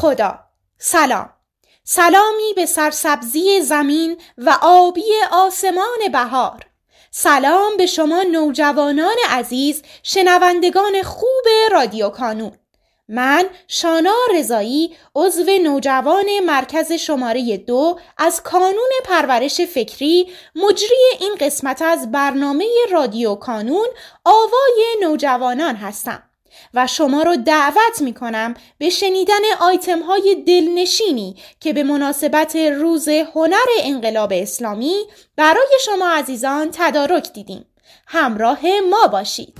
خدا. سلامی به سرسبزی زمین و آبی آسمان بهار. سلام به شما نوجوانان عزیز، شنوندگان خوب رادیو کانون. من شانا رضایی، عضو نوجوان مرکز شماره 2 از کانون پرورش فکری، مجری این قسمت از برنامه رادیو کانون آوای نوجوانان هستم و شما رو دعوت می کنم به شنیدن آیتم های دلنشینی که به مناسبت روز هنر انقلاب اسلامی برای شما عزیزان تدارک دیدیم. همراه ما باشید.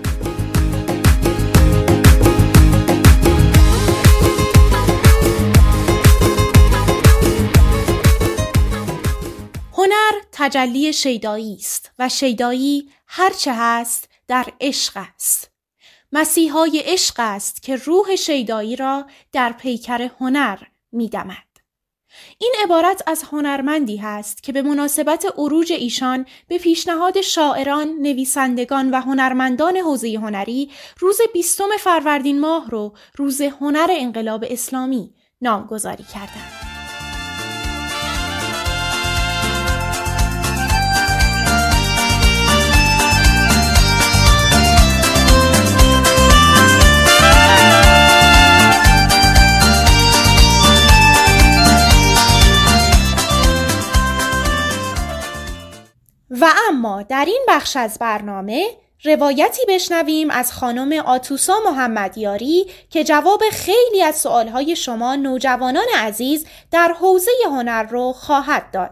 هنر تجلی شیدایی است و شیدایی هرچه هست در عشق است. مسیحای عشق است که روح شیدایی را در پیکر هنر می‌دمد. این عبارت از هنرمندی هست که به مناسبت عروج ایشان به پیشنهاد شاعران، نویسندگان و هنرمندان حوزه هنری روز 20 فروردین ماه رو روز هنر انقلاب اسلامی نامگذاری کردند. و اما در این بخش از برنامه روایتی بشنویم از خانم آتوسا محمدیاری که جواب خیلی از سوالهای شما نوجوانان عزیز در حوزه هنر رو خواهد داد.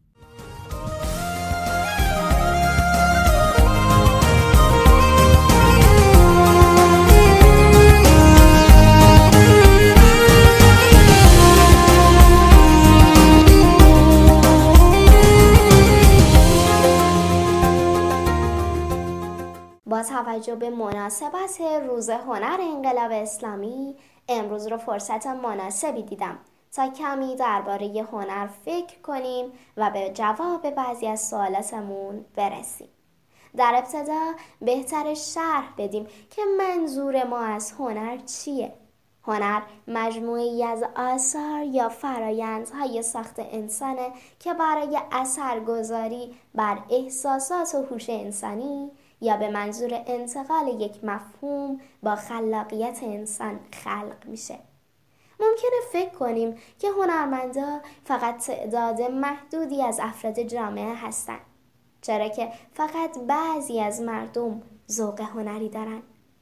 با توجه به مناسبت روز هنر انقلاب اسلامی امروز رو فرصت مناسبی دیدم تا کمی درباره هنر فکر کنیم و به جواب بعضی از سوالاتمون برسیم. در ابتدا بهتر شرح بدیم که منظور ما از هنر چیه؟ هنر مجموعه‌ای از آثار یا فرایندهای ساخت انسانه که برای اثرگذاری بر احساسات و هوش انسانی یا به منظور انتقال یک مفهوم با خلاقیت انسان خلق میشه. ممکنه فکر کنیم که هنرمندا فقط تعداد محدودی از افراد جامعه هستن، چرا که فقط بعضی از مردم ذوق هنری دارن.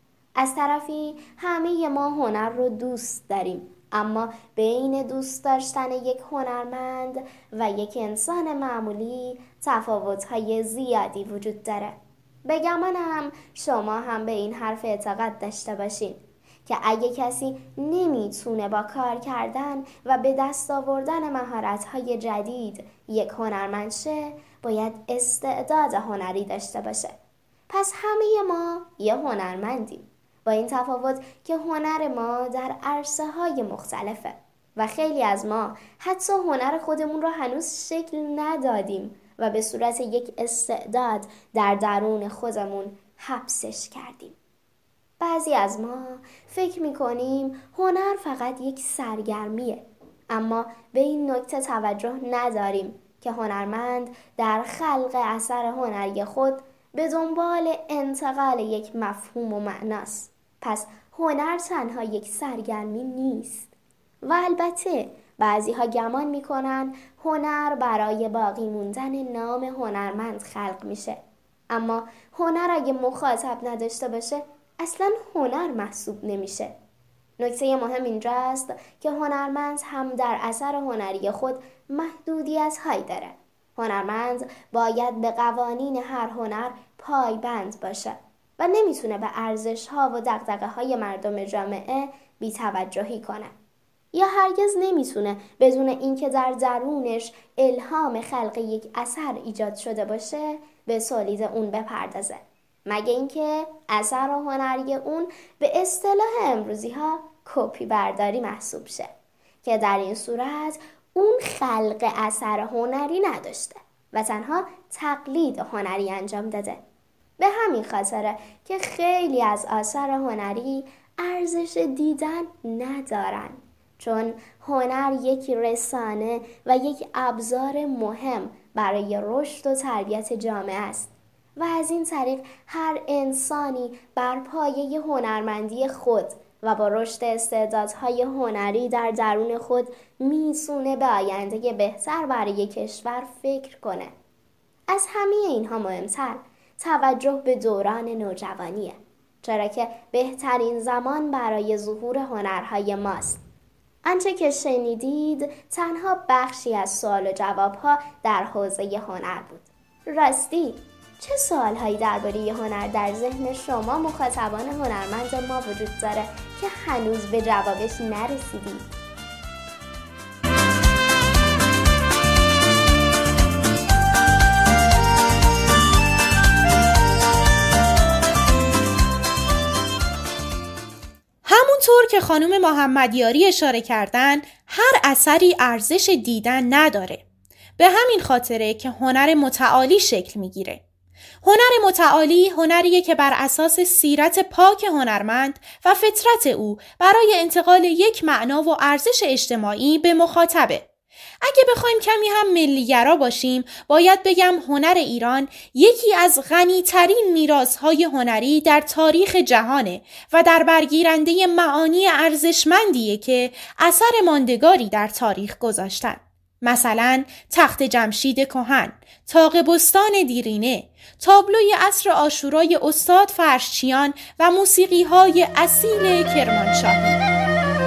از طرفی همه ما هنر رو دوست داریم، اما بین دوست داشتن یک هنرمند و یک انسان معمولی تفاوت‌های زیادی وجود داره. به گمانم شما هم به این حرف اعتقاد داشته باشین که اگه کسی نمیتونه با کار کردن و به دست آوردن مهارت‌های جدید یک هنرمند شه، باید استعداد هنری داشته باشه. پس همه ما یه هنرمندیم، با این تفاوت که هنر ما در عرصه‌های مختلفه و خیلی از ما حتی هنر خودمون رو هنوز شکل ندادیم و به صورت یک استعداد در درون خودمون حبسش کردیم. بعضی از ما فکر میکنیم هنر فقط یک سرگرمیه، اما به این نکته توجه نداریم که هنرمند در خلق اثر هنری خود به دنبال انتقال یک مفهوم و معناست. پس هنر تنها یک سرگرمی نیست. و البته بعضی ها گمان میکنن هنر برای باقی موندن نام هنرمند خلق میشه، اما هنر اگه مخاطب نداشته باشه اصلا هنر محسوب نمیشه. نکته مهم اینجاست که هنرمند هم در اثر هنری خود محدودیت‌هایی داره. هنرمند باید به قوانین هر هنر پایبند باشه و نمیتونه به ارزش‌ها و دغدغه‌های مردم جامعه بی‌توجهی کنه. یا هرگز نمیتونه بدون اینکه در درونش الهام خلق یک اثر ایجاد شده باشه به تولید اون بپردازه، مگه اینکه اثر هنری اون به اصطلاح امروزی ها کپی برداری محسوب شه که در این صورت اون خلق اثر هنری نداشته و تنها تقلید هنری انجام داده. به همین خاطره که خیلی از آثار هنری ارزش دیدن ندارن، چون هنر یک رسانه و یک ابزار مهم برای رشد و تربیت جامعه است و از این طریق هر انسانی بر پایه هنرمندی خود و با رشد استعدادهای هنری در درون خود میتونه به آینده بهتر برای کشور فکر کنه. از همه اینها مهمتر توجه به دوران نوجوانیه، چرا که بهترین زمان برای ظهور هنرهای ماست. آنچه که شنیدید تنها بخشی از سوال و جوابها در حوزه هنر بود. راستی چه سوالهایی درباره هنر در ذهن شما مخاطبان هنرمند ما وجود داره که هنوز به جوابش نرسیدید؟ همونطور که خانم محمدیاری اشاره کردن، هر اثری ارزش دیدن نداره. به همین خاطره که هنر متعالی شکل میگیره. هنر متعالی هنریه که بر اساس سیرت پاک هنرمند و فطرت او برای انتقال یک معنا و ارزش اجتماعی به مخاطبه. اگه بخوایم کمی هم ملی‌گرا باشیم، باید بگم هنر ایران یکی از غنی‌ترین میراث‌های هنری در تاریخ جهانه و در برگیرنده معانی ارزشمندیه که اثر ماندگاری در تاریخ گذاشتن. مثلا تخت جمشید کهن، طاق بستان دیرینه، تابلوی عصر عاشورای استاد فرشچیان و موسیقی‌های اصیل کرمانشاهی.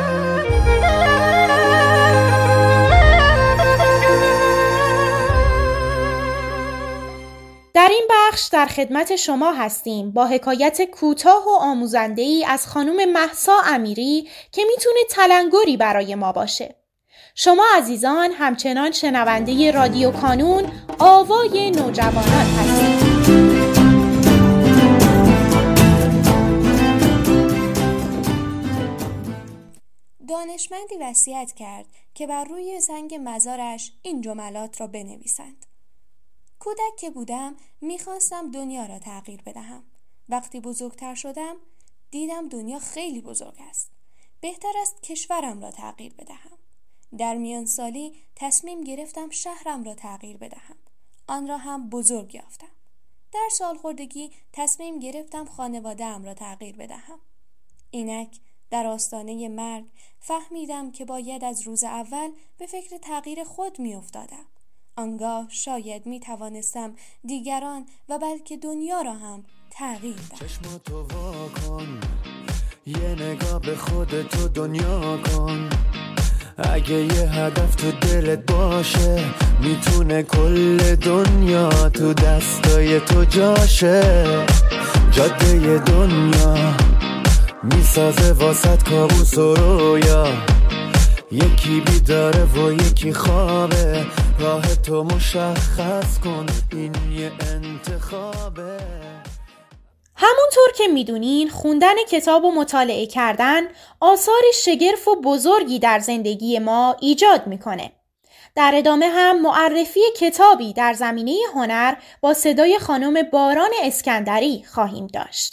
در این بخش در خدمت شما هستیم با حکایت کوتاه و آموزنده‌ای از خانم مهسا امیری که میتونه تلنگری برای ما باشه. شما عزیزان همچنان شنونده رادیو کانون آوای نوجوانان هستید. دانشمندی وصیت کرد که بر روی سنگ مزارش این جملات را بنویسند: کودک که بودم میخواستم دنیا را تغییر بدهم. وقتی بزرگتر شدم دیدم دنیا خیلی بزرگ است. بهتر است کشورم را تغییر بدهم. در میان سالی تصمیم گرفتم شهرم را تغییر بدهم. آن را هم بزرگ یافتم. در سالخوردگی تصمیم گرفتم خانواده‌ام را تغییر بدهم. اینک در آستانه مرگ فهمیدم که باید از روز اول به فکر تغییر خود میافتادم. آنگاه شاید می توانستم دیگران و بلکه دنیا را هم تغییر دهم. چشماتو وا کن، یه نگاه به خودتو دنیا کن. اگه یه هدف تو دلت باشه میتونه کل دنیا تو دستای تو جاشه. جاده دنیا میسازه واسط کابوس و رویا. یکی بیداره و یکی خوابه، راه تو مشخص کن، این یه انتخابه. همونطور که میدونین خوندن کتاب و مطالعه کردن آثار شگرف و بزرگی در زندگی ما ایجاد میکنه. در ادامه هم معرفی کتابی در زمینه هنر با صدای خانم باران اسکندری خواهیم داشت.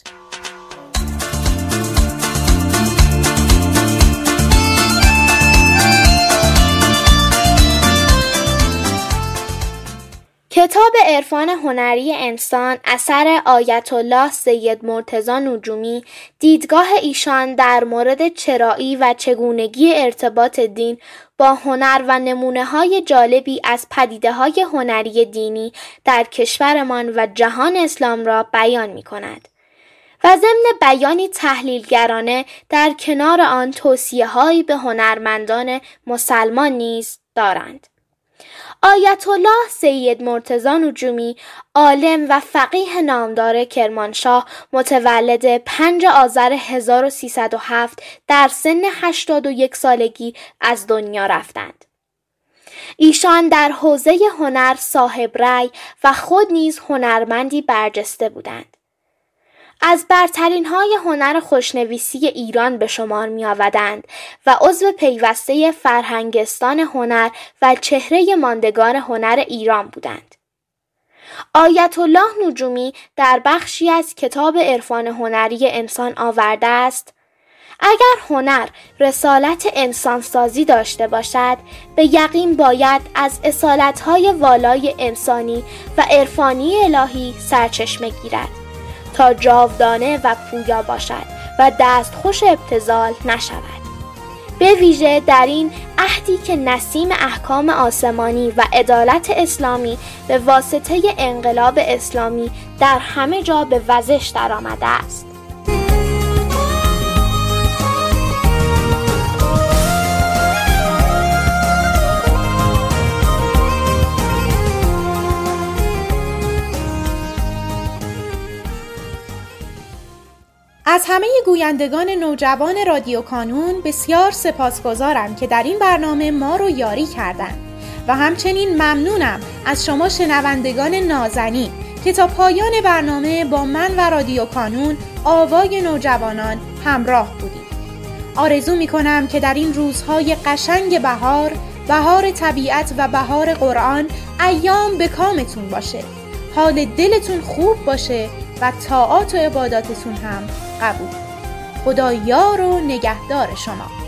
کتاب عرفان هنری انسان اثر آیت الله سید مرتضی نجومی، دیدگاه ایشان در مورد چرایی و چگونگی ارتباط دین با هنر و نمونه‌های جالبی از پدیده‌های هنری دینی در کشورمان و جهان اسلام را بیان می‌کند و ضمن بیانی تحلیلگرانه در کنار آن توصیه‌هایی به هنرمندان مسلمان نیز دارند. آیت الله سید مرتضی نجومی، عالم و فقیه نامدار کرمانشاه، متولد 5 آذر 1307 در سن 81 سالگی از دنیا رفتند. ایشان در حوزه هنر صاحب رأی و خود نیز هنرمندی برجسته بودند. از برترین های هنر خوشنویسی ایران به شمار می آمدند و عضو پیوسته فرهنگستان هنر و چهره ماندگار هنر ایران بودند. آیت الله نجومی در بخشی از کتاب عرفان هنری انسان آورده است: اگر هنر رسالت انسانسازی داشته باشد، به یقین باید از اصالت‌های والای انسانی و عرفانی الهی سرچشمه گیرد تا جاودانه و پویا باشد و دستخوش ابتذال نشود. به ویژه در این عهدی که نسیم احکام آسمانی و عدالت اسلامی به واسطه انقلاب اسلامی در همه جا به وزش درآمده است. از همه گویندگان نوجوان رادیو کانون بسیار سپاسگزارم که در این برنامه ما رو یاری کردند و همچنین ممنونم از شما شنوندگان نازنین که تا پایان برنامه با من و رادیو کانون آوای نوجوانان همراه بودید. آرزو می‌کنم که در این روزهای قشنگ بهار طبیعت و بهار قرآن ایام به کامتون باشه، حال دلتون خوب باشه و طاعات و عباداتتون هم قبول. خدا یار و نگهدار شما.